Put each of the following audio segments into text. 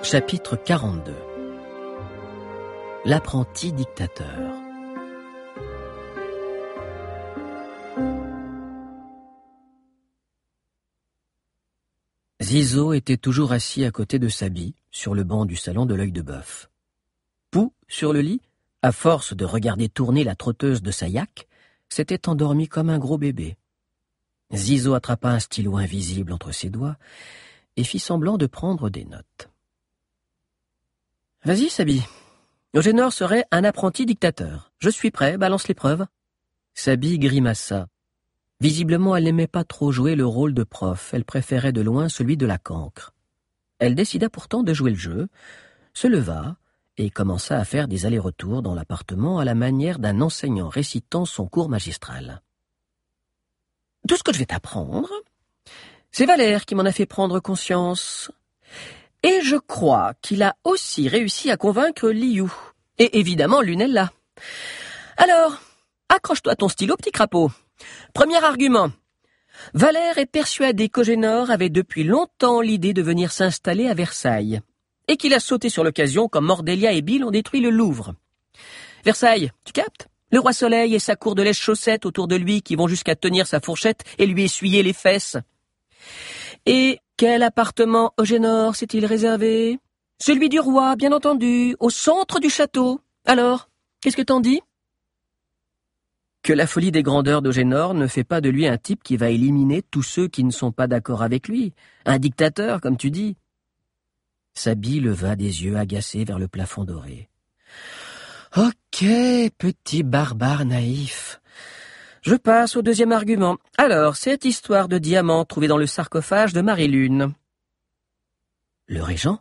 Chapitre 42. L'apprenti dictateur. Zizo était toujours assis à côté de Sabi, sur le banc du salon de l'Œil de Bœuf. Pou, sur le lit, à force de regarder tourner la trotteuse de sa yaque, s'était endormi comme un gros bébé. Zizo attrapa un stylo invisible entre ses doigts et fit semblant de prendre des notes. « Vas-y, Sabi. Eugénor serait un apprenti dictateur. Je suis prêt, balance l'épreuve. » Sabi grimaça. Visiblement, elle n'aimait pas trop jouer le rôle de prof, elle préférait de loin celui de la cancre. Elle décida pourtant de jouer le jeu, se leva et commença à faire des allers-retours dans l'appartement à la manière d'un enseignant récitant son cours magistral. « Tout ce que je vais t'apprendre, c'est Valère qui m'en a fait prendre conscience. Et je crois qu'il a aussi réussi à convaincre Liu. Et évidemment Lunella. Alors, accroche-toi à ton stylo, petit crapaud. Premier argument. Valère est persuadé qu'Eugénor avait depuis longtemps l'idée de venir s'installer à Versailles. Et qu'il a sauté sur l'occasion comme Mordélia et Bill ont détruit le Louvre. Versailles, tu captes? Le roi Soleil et sa cour de lèche-chaussettes autour de lui qui vont jusqu'à tenir sa fourchette et lui essuyer les fesses. Et quel appartement Eugénor s'est-il réservé? Celui du roi, bien entendu, au centre du château. Alors, qu'est-ce que t'en dis? Que la folie des grandeurs d'Eugénor ne fait pas de lui un type qui va éliminer tous ceux qui ne sont pas d'accord avec lui. Un dictateur, comme tu dis. Sabi leva des yeux agacés vers le plafond doré. Ok, petit barbare naïf. Je passe au deuxième argument. Alors, cette histoire de diamant trouvée dans le sarcophage de Marie-Lune. Le régent?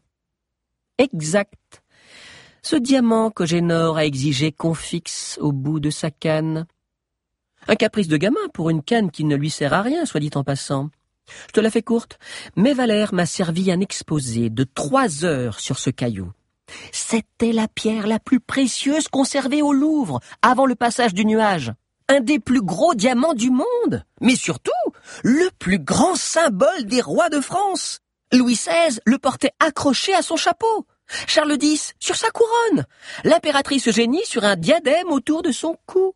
Exact. Ce diamant qu'Eugénor a exigé qu'on fixe au bout de sa canne. Un caprice de gamin pour une canne qui ne lui sert à rien, soit dit en passant. Je te la fais courte, mais Valère m'a servi un exposé de 3 heures sur ce caillou. C'était la pierre la plus précieuse conservée au Louvre, avant le passage du nuage. Un des plus gros diamants du monde, mais surtout, le plus grand symbole des rois de France. Louis XVI le portait accroché à son chapeau, Charles X sur sa couronne, l'impératrice Eugénie sur un diadème autour de son cou.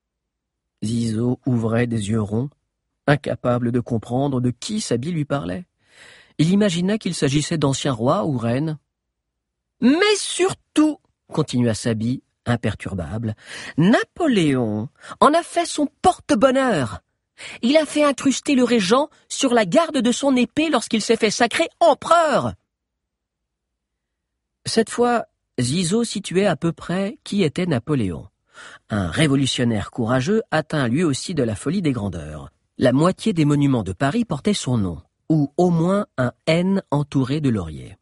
Zizo ouvrait des yeux ronds, incapable de comprendre de qui Sabi lui parlait. Il imagina qu'il s'agissait d'anciens rois ou reines. Mais surtout, continua Sabi, imperturbable, Napoléon en a fait son porte-bonheur. Il a fait incruster le régent sur la garde de son épée lorsqu'il s'est fait sacrer empereur. Cette fois, Zizo situait à peu près qui était Napoléon. Un révolutionnaire courageux atteint lui aussi de la folie des grandeurs. La moitié des monuments de Paris portaient son nom, ou au moins un N entouré de lauriers.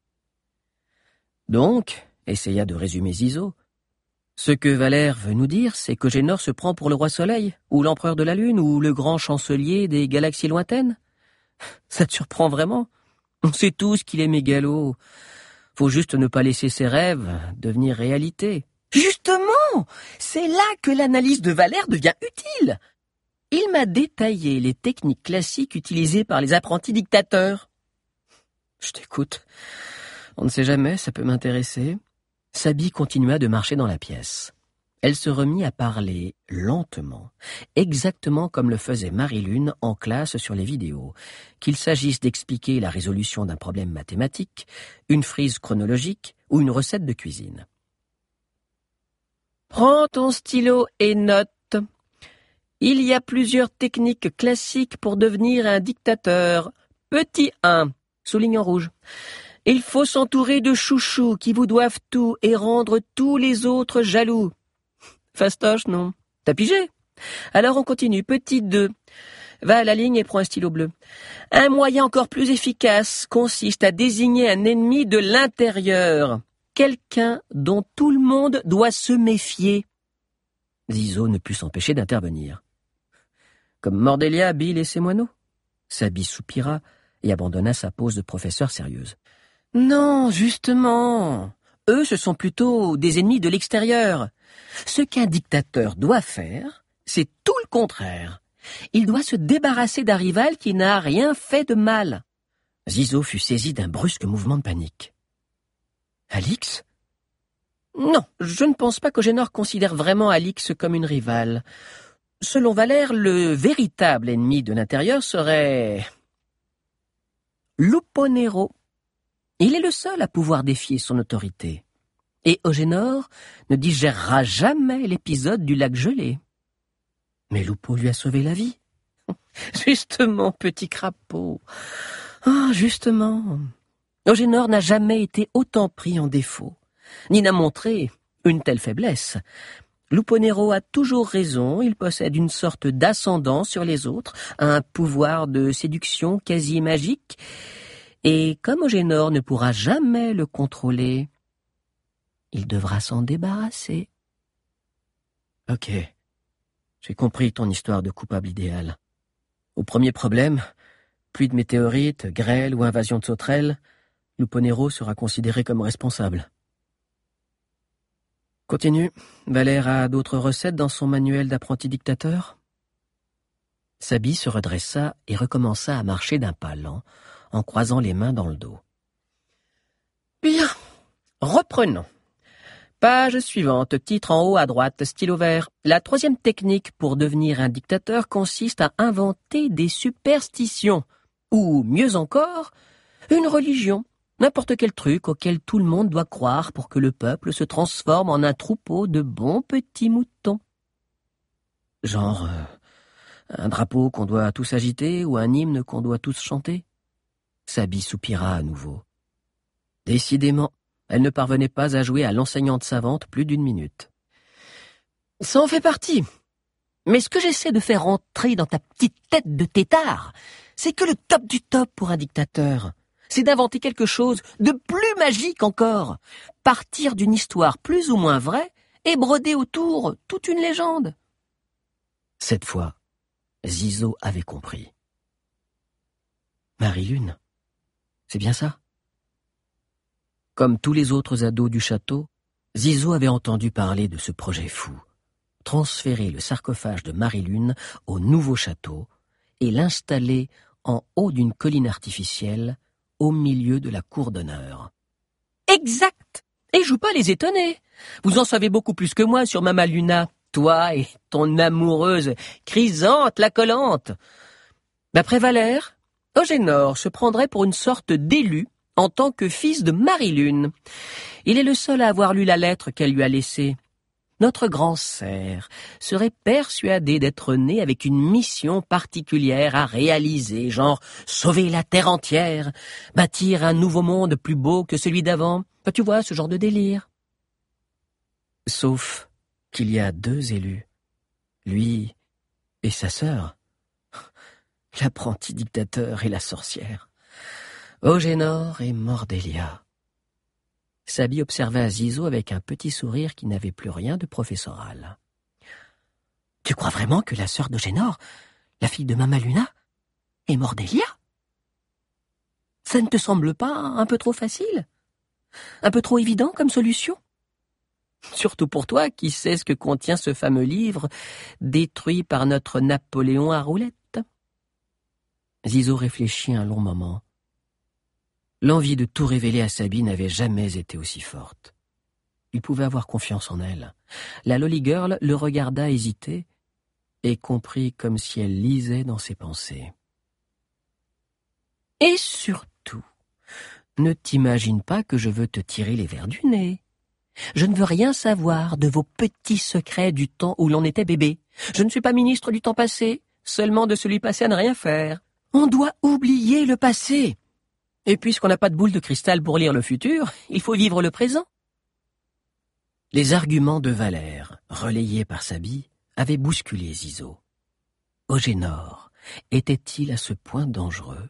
Donc, essaya de résumer Zizo, ce que Valère veut nous dire, c'est qu'Eugénor se prend pour le roi Soleil, ou l'empereur de la Lune, ou le grand chancelier des galaxies lointaines. Ça te surprend vraiment? On sait tous qu'il est mégalo. Faut juste ne pas laisser ses rêves devenir réalité. Justement, c'est là que l'analyse de Valère devient utile. Il m'a détaillé les techniques classiques utilisées par les apprentis dictateurs. Je t'écoute. On ne sait jamais, ça peut m'intéresser. Sabi continua de marcher dans la pièce. Elle se remit à parler lentement, exactement comme le faisait Marie-Lune en classe sur les vidéos, qu'il s'agisse d'expliquer la résolution d'un problème mathématique, une frise chronologique ou une recette de cuisine. Prends ton stylo et note. Il y a plusieurs techniques classiques pour devenir un dictateur. Petit 1, souligne en rouge. Il faut s'entourer de chouchous qui vous doivent tout et rendre tous les autres jaloux. Fastoche, non? T'as pigé? Alors on continue. Petit 2. Va à la ligne et prends un stylo bleu. Un moyen encore plus efficace consiste à désigner un ennemi de l'intérieur. Quelqu'un dont tout le monde doit se méfier. Zizo ne put s'empêcher d'intervenir. Comme Mordélia, Bill et ses moineaux? Sabi soupira et abandonna sa pose de professeur sérieuse. Non, justement. Eux, ce sont plutôt des ennemis de l'extérieur. Ce qu'un dictateur doit faire, c'est tout le contraire. Il doit se débarrasser d'un rival qui n'a rien fait de mal. Zizo fut saisi d'un brusque mouvement de panique. Alix? Non, je ne pense pas qu'Ogénor considère vraiment Alix comme une rivale. Selon Valère, le véritable ennemi de l'intérieur serait Lupo Nero. Il est le seul à pouvoir défier son autorité. Et Ogénor ne digérera jamais l'épisode du lac gelé. Mais Lupo lui a sauvé la vie. Justement, petit crapaud. Ah, justement. Ogénor n'a jamais été autant pris en défaut, ni n'a montré une telle faiblesse. Lupo Nero a toujours raison, il possède une sorte d'ascendant sur les autres, un pouvoir de séduction quasi magique, et comme Ogénor ne pourra jamais le contrôler, il devra s'en débarrasser. Ok, j'ai compris ton histoire de coupable idéal. Au premier problème, pluie de météorites, grêle ou invasion de sauterelles, Lupo Nero sera considéré comme responsable. Continue. Valère a d'autres recettes dans son manuel d'apprenti dictateur? Sabi se redressa et recommença à marcher d'un pas lent, en croisant les mains dans le dos. Bien. Reprenons. Page suivante, titre en haut à droite, stylo vert. La troisième technique pour devenir un dictateur consiste à inventer des superstitions, ou mieux encore, une religion. N'importe quel truc auquel tout le monde doit croire pour que le peuple se transforme en un troupeau de bons petits moutons. Genre, un drapeau qu'on doit tous agiter ou un hymne qu'on doit tous chanter? Sabi soupira à nouveau. Décidément, elle ne parvenait pas à jouer à l'enseignante savante plus d'une minute. Ça en fait partie. Mais ce que j'essaie de faire entrer dans ta petite tête de tétard, c'est que le top du top pour un dictateur, c'est d'inventer quelque chose de plus magique encore, partir d'une histoire plus ou moins vraie et broder autour toute une légende. Cette fois, Zizo avait compris. Marie-Lune, c'est bien ça? Comme tous les autres ados du château, Zizo avait entendu parler de ce projet fou. Transférer le sarcophage de Marie-Lune au nouveau château et l'installer en haut d'une colline artificielle au milieu de la cour d'honneur. Exact! Et joue pas les étonner. Vous en savez beaucoup plus que moi sur Mama Luna, toi et ton amoureuse Chrysanthe la collante. D'après Valère, Ogénor se prendrait pour une sorte d'élu en tant que fils de Marie-Lune. Il est le seul à avoir lu la lettre qu'elle lui a laissée. Notre grand cerf serait persuadé d'être né avec une mission particulière à réaliser, genre sauver la terre entière, bâtir un nouveau monde plus beau que celui d'avant. Tu vois, ce genre de délire. Sauf qu'il y a deux élus, lui et sa sœur, l'apprenti dictateur et la sorcière, Ogénor et Mordélia. Sabi observa Zizo avec un petit sourire qui n'avait plus rien de professoral. « Tu crois vraiment que la sœur d'Ogénor, la fille de Mama Luna, est Mordélia? Ça ne te semble pas un peu trop facile? Un peu trop évident comme solution? Surtout pour toi qui sais ce que contient ce fameux livre détruit par notre Napoléon à roulettes. » Zizo réfléchit un long moment. L'envie de tout révéler à Sabi n'avait jamais été aussi forte. Il pouvait avoir confiance en elle. La Lolly Girl le regarda hésiter et comprit comme si elle lisait dans ses pensées. Et surtout, ne t'imagine pas que je veux te tirer les vers du nez. Je ne veux rien savoir de vos petits secrets du temps où l'on était bébé. Je ne suis pas ministre du temps passé, seulement de celui passé à ne rien faire. On doit oublier le passé. Et puisqu'on n'a pas de boule de cristal pour lire le futur, il faut vivre le présent. Les arguments de Valère, relayés par Sabi, avaient bousculé Zizo. Ogénor était-il à ce point dangereux?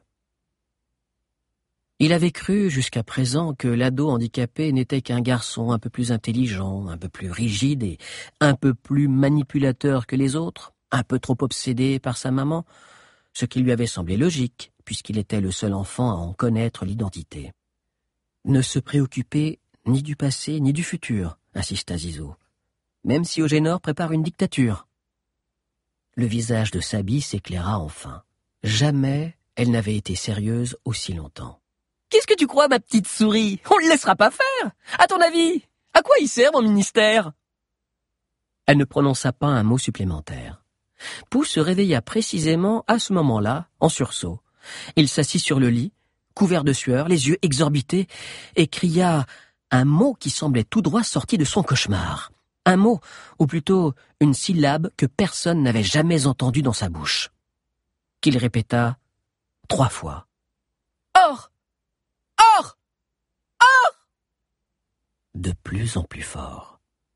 Il avait cru jusqu'à présent que l'ado handicapé n'était qu'un garçon un peu plus intelligent, un peu plus rigide et un peu plus manipulateur que les autres, un peu trop obsédé par sa maman, ce qui lui avait semblé logique, puisqu'il était le seul enfant à en connaître l'identité. Ne se préoccuper ni du passé ni du futur, insista Zizo, même si Ogénor prépare une dictature. Le visage de Sabi s'éclaira enfin. Jamais elle n'avait été sérieuse aussi longtemps. Qu'est-ce que tu crois, ma petite souris? On le laissera pas faire. À ton avis, à quoi il sert mon ministère? Elle ne prononça pas un mot supplémentaire. Pou se réveilla précisément à ce moment-là, en sursaut. Il s'assit sur le lit, couvert de sueur, les yeux exorbités, et cria un mot qui semblait tout droit sorti de son cauchemar. Un mot, ou plutôt une syllabe que personne n'avait jamais entendue dans sa bouche. Qu'il répéta 3 fois. Or! Or! Or! De plus en plus fort.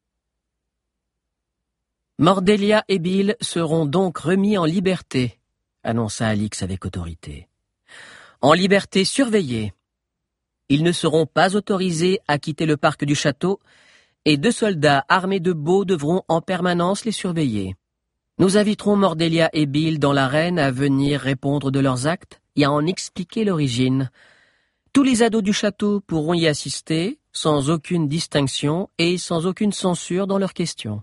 Mordelia et Bill seront donc remis en liberté, annonça Alix avec autorité. En liberté surveillée. Ils ne seront pas autorisés à quitter le parc du château et 2 soldats armés de baux devront en permanence les surveiller. Nous inviterons Mordelia et Bill dans l'arène à venir répondre de leurs actes et à en expliquer l'origine. Tous les ados du château pourront y assister, sans aucune distinction et sans aucune censure dans leurs questions.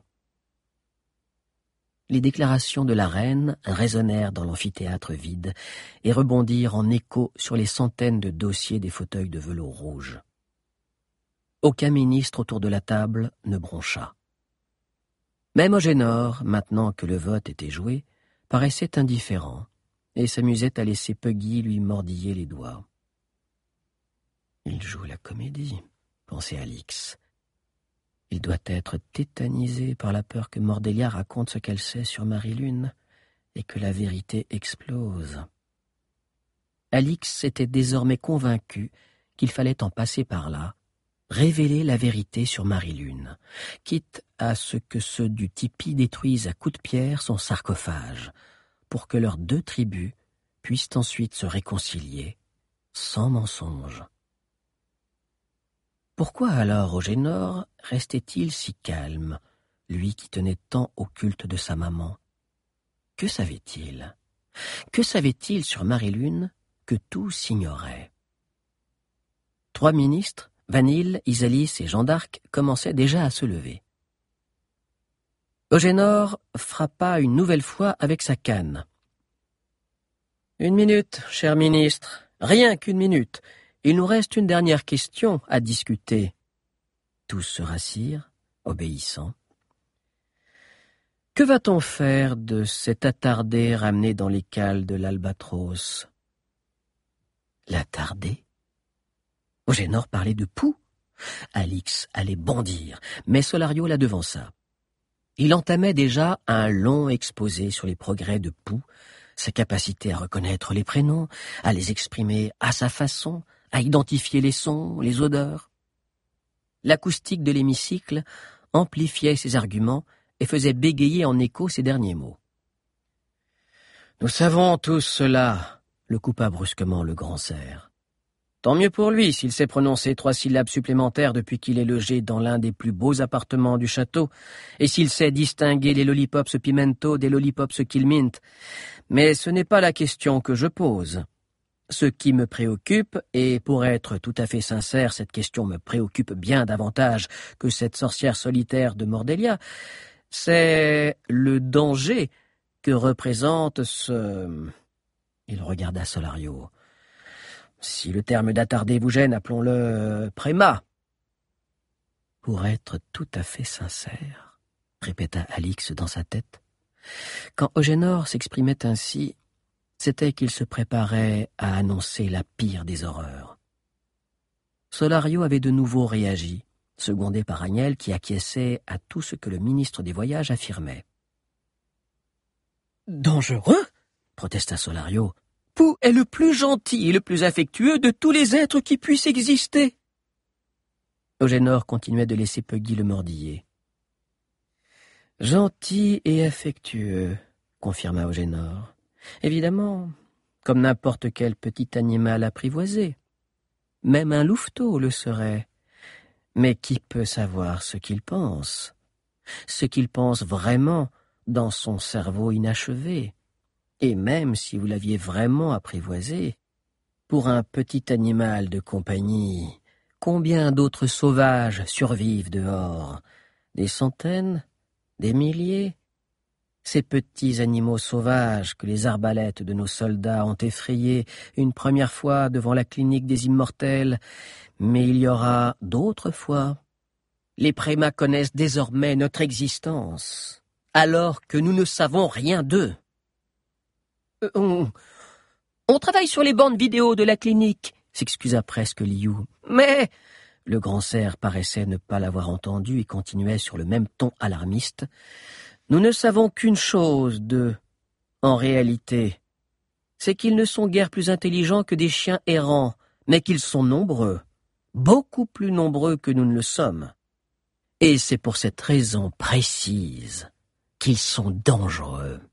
Les déclarations de la reine résonnèrent dans l'amphithéâtre vide et rebondirent en écho sur les centaines de dossiers des fauteuils de velours rouge. Aucun ministre autour de la table ne broncha. Même Ogénor, maintenant que le vote était joué, paraissait indifférent et s'amusait à laisser Puggy lui mordiller les doigts. « Il joue la comédie », pensait Alix. Il doit être tétanisé par la peur que Mordelia raconte ce qu'elle sait sur Marie-Lune et que la vérité explose. Alix était désormais convaincu qu'il fallait en passer par là, révéler la vérité sur Marie-Lune, quitte à ce que ceux du tipi détruisent à coups de pierre son sarcophage, pour que leurs 2 tribus puissent ensuite se réconcilier, sans mensonge. Pourquoi alors Ogénor restait-il si calme, lui qui tenait tant au culte de sa maman? Que savait-il? Que savait-il sur Marie-Lune que tout s'ignorait? 3 ministres, Vanille, Isalis et Jeanne d'Arc, commençaient déjà à se lever. Ogénor frappa une nouvelle fois avec sa canne. « 1 minute, cher ministre, rien qu'1 minute. Il nous reste une dernière question à discuter. » Tous se rassirent, obéissant. « Que va-t-on faire de cet attardé ramené dans les cales de l'Albatros ?» L'attardé? Ogénor parlait de Pou. Alix allait bondir, mais Solario la devança. Il entamait déjà un long exposé sur les progrès de Pou, sa capacité à reconnaître les prénoms, à les exprimer à sa façon, à identifier les sons, les odeurs. L'acoustique de l'hémicycle amplifiait ses arguments et faisait bégayer en écho ses derniers mots. « Nous savons tous cela, » le coupa brusquement le grand cerf. « Tant mieux pour lui s'il sait prononcer 3 syllabes supplémentaires depuis qu'il est logé dans l'un des plus beaux appartements du château, et s'il sait distinguer les lollipops pimento des lollipops killmint. Mais ce n'est pas la question que je pose. Ce qui me préoccupe, et pour être tout à fait sincère, cette question me préoccupe bien davantage que cette sorcière solitaire de Mordelia, c'est le danger que représente ce... » Il regarda Solario. « Si le terme d'attardé vous gêne, appelons-le prémat. »« Pour être tout à fait sincère, » répéta Alix dans sa tête. Quand Ogénor s'exprimait ainsi, c'était qu'il se préparait à annoncer la pire des horreurs. Solario avait de nouveau réagi, secondé par Agnelle qui acquiesçait à tout ce que le ministre des Voyages affirmait. « Dangereux ?» protesta Solario. « Pou est le plus gentil et le plus affectueux de tous les êtres qui puissent exister. » Ogénor continuait de laisser Puggy le mordiller. « Gentil et affectueux, » confirma Ogénor. « Évidemment, comme n'importe quel petit animal apprivoisé. Même un louveteau le serait. Mais qui peut savoir ce qu'il pense? Ce qu'il pense vraiment dans son cerveau inachevé. Et même si vous l'aviez vraiment apprivoisé, pour un petit animal de compagnie, combien d'autres sauvages survivent dehors? Des centaines? Des milliers? Ces petits animaux sauvages que les arbalètes de nos soldats ont effrayés une première fois devant la clinique des immortels, mais il y aura d'autres fois. Les prémas connaissent désormais notre existence, alors que nous ne savons rien d'eux. On travaille sur les bandes vidéo de la clinique, s'excusa presque Liu. Mais... Le grand cerf paraissait ne pas l'avoir entendu et continuait sur le même ton alarmiste. Nous ne savons qu'une chose d'eux, en réalité. C'est qu'ils ne sont guère plus intelligents que des chiens errants, mais qu'ils sont nombreux, beaucoup plus nombreux que nous ne le sommes. Et c'est pour cette raison précise qu'ils sont dangereux.